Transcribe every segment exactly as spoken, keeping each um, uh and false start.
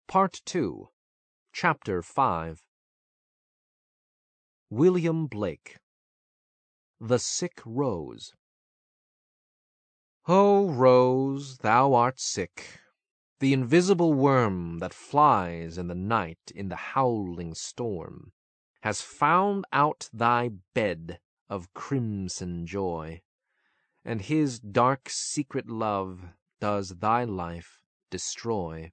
Part two, Chapter five. William Blake. The Sick Rose. O Rose, thou art sick, the invisible worm that flies in the night in the howling storm, has found out thy bed of crimson joy, and his dark secret love does thy life destroy.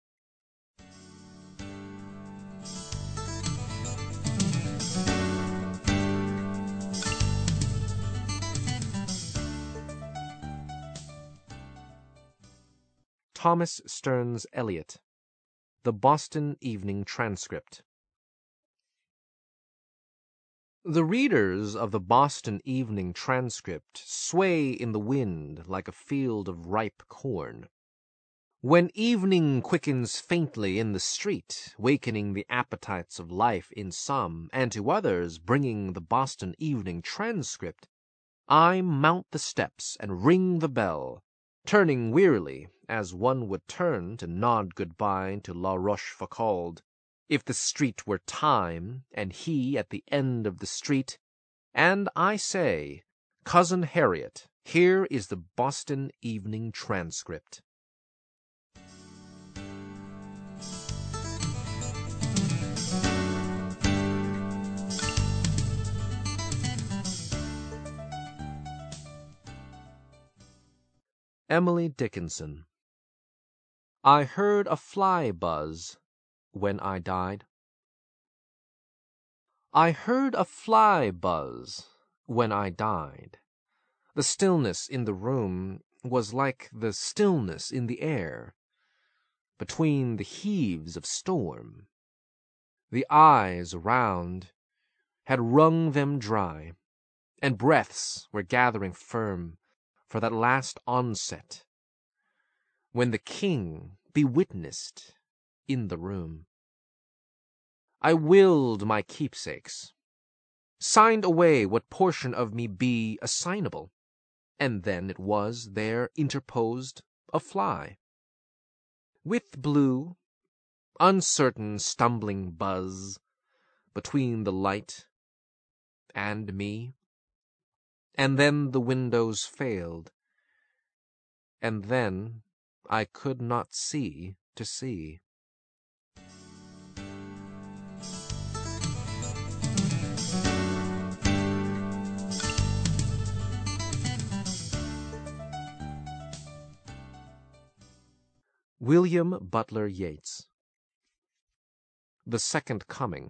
Thomas Stearns Eliot. The Boston Evening Transcript. The readers of the Boston Evening Transcript sway in the wind like a field of ripe corn. When evening quickens faintly in the street, wakening the appetites of life in some, and to others bringing the Boston Evening Transcript, I mount the steps and ring the bell, turning wearily, as one would turn to nod good-bye to La Rochefoucauld, if the street were time, and he at the end of the street, and I say, Cousin Harriet, here is the Boston Evening Transcript. Emily Dickinson. I heard a fly buzz when I died. I heard a fly buzz when I died. The stillness in the room was like the stillness in the air, between the heaves of storm. The eyes around had wrung them dry, and breaths were gathering firm for that last onset, when the king be witnessed in the room. I willed my keepsakes, signed away what portion of me be assignable, and then it was there interposed a fly, with blue, uncertain stumbling buzz, between the light and me. And then the windows failed, and then I could not see to see. William Butler Yeats. The Second Coming.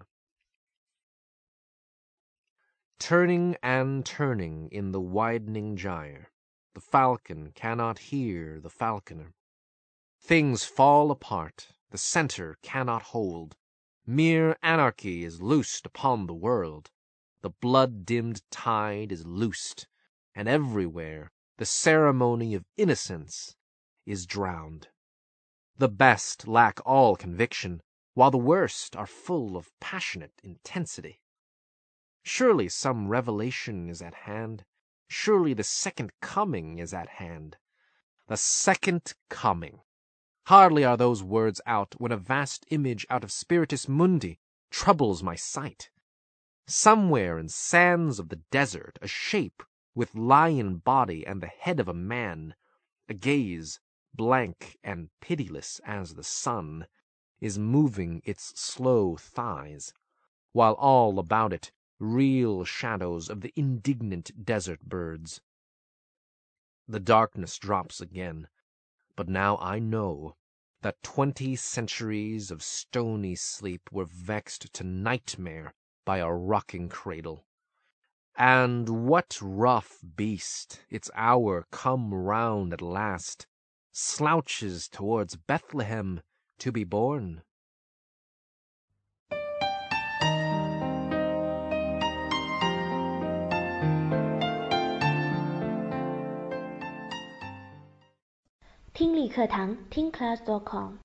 Turning and turning in the widening gyre, the falcon cannot hear the falconer. Things fall apart, the centre cannot hold. Mere anarchy is loosed upon the world. The blood-dimmed tide is loosed, and everywhere the ceremony of innocence is drowned. The best lack all conviction, while the worst are full of passionate intensity. Surely some revelation is at hand. Surely the second coming is at hand. The second coming. Hardly are those words out when a vast image out of Spiritus Mundi troubles my sight. Somewhere in sands of the desert, a shape with lion body and the head of a man, a gaze blank and pitiless as the sun, is moving its slow thighs, while all about it real shadows of the indignant desert birds. The darkness drops again, but now I know that twenty centuries of stony sleep were vexed to nightmare by a rocking cradle. And what rough beast, its hour come round at last, slouches towards Bethlehem to be born? 听力课堂听 class dot com